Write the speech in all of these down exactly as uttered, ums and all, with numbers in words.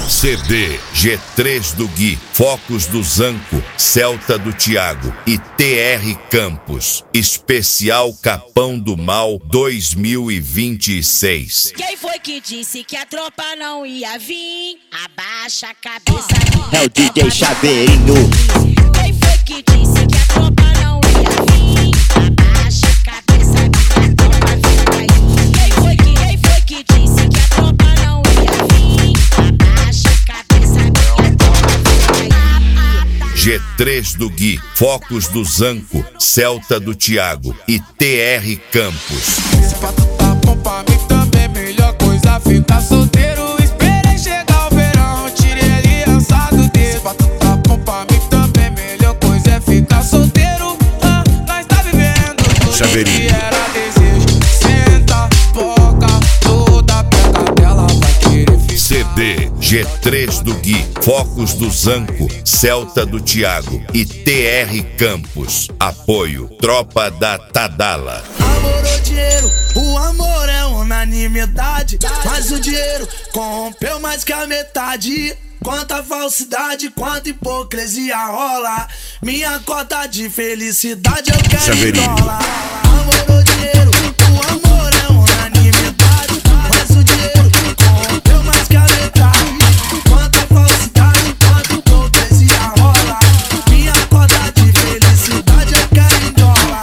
C D G três do Gui, Focus do Zanco, Celta do Thiago e T R Campos. Especial Capão do Mal dois mil e vinte e seis. Quem foi que disse que a tropa não ia vir? Abaixa a cabeça. É o D J Chaveirinho. Quem foi que disse que a tropa não ia vir? Abaixa a cabeça, minha tropa fica aí. Quem foi que, quem foi que disse que a tropa não ia vir? Abaixa a cabeça, minha tropa fica aí. G três do Gui, Focus do Zanco, Celta do Thiago e T R Campos. Se pra tu tá bom pra mim também, melhor coisa ficar solteiro. Esperei chegar o verão, tirei aliança do dedo. Se pra tu tá bom pra mim também, melhor coisa é ficar solteiro. Ah, nós tá vivendo Chaveirinho. que era desejo. Senta, boca, toda perna dela vai querer ficar. C D G três do Gui, Focus do Zanco, Celta do Thiago e T R Campos. Apoio Tropa da Tadala. Amor ou dinheiro, o amor é unanimidade, mas o dinheiro corrompeu mais que a metade. Quanta falsidade, quanta hipocrisia rola. Minha cota de felicidade eu quero Chaveirinho. em dólar. Amor ou dinheiro, o amor é unanimidade, mas o dinheiro corrompeu mais que a metade. Quanta falsidade, quanta hipocrisia rola. Minha cota de felicidade eu quero em dólar.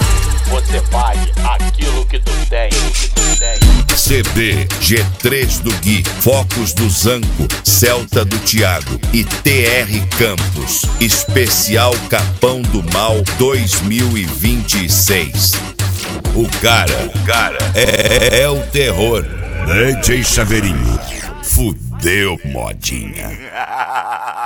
Você pague aquilo que tu tem, que tu tem. C D G três do Gui, Focus do Zanco, Celta do Thiago e T R Campos. Especial Capão do Mal dois mil e vinte e seis. O cara, o cara é, é o terror. D J Chaveirinho. Fudeu, modinha.